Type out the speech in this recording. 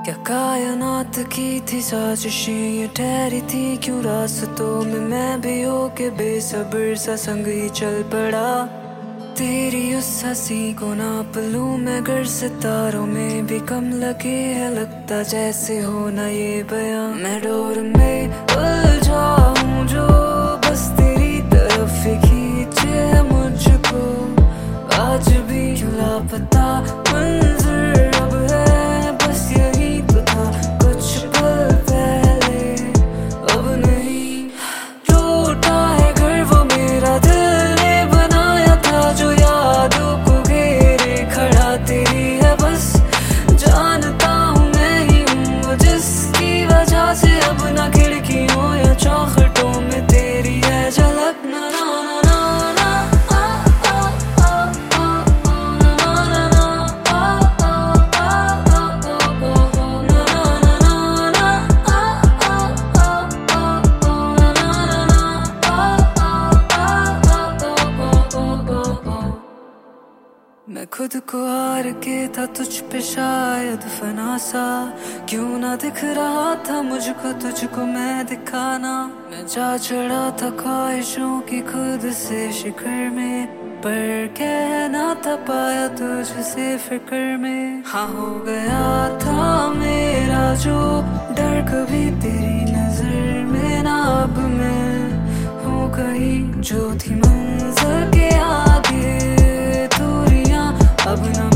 क्या कायनात की थी साजिशें ये ठहरी थी क्यों रास्तों में मैं भी होके बेसब्र सा संग ही चल पड़ा। तेरी उस हंसी को नाप लूं मैं अगर सितारों में भी कम लगे है लगता जैसे हो ना ये बयां। मैं डोर में उलझा हूँ जो बस तेरी तरफ खींचे है मुझको आज भी क्यों लापता मंजर अब है बस यही तो था कुछ पल पहले अब नहीं। टूटा है घर वो मेरा दिल ने बनाया था जो यादों को घेरे खड़ा तेरी है बस जानता हूँ मैं ही हूँ वो जिसकी वजह से अब ना खिड़कियों या चौखटों में तेरी है झलक। ना ना ना ना मैं खुद को हार के था तुझ पे शायद फना सा क्यों ना दिख रहा था मुझको तुझको मैं दिखाना। मैं जा चढ़ा था ख्वाहिशों की खुद से शिखर में पर कहना था पाया तुझसे फिक्र में। हाँ हो गया था मेरा जो डर कभी तेरी नजर में ना अब मैं हूँ कहीं जो थी मंज़िल के आगे दूरियां अब ना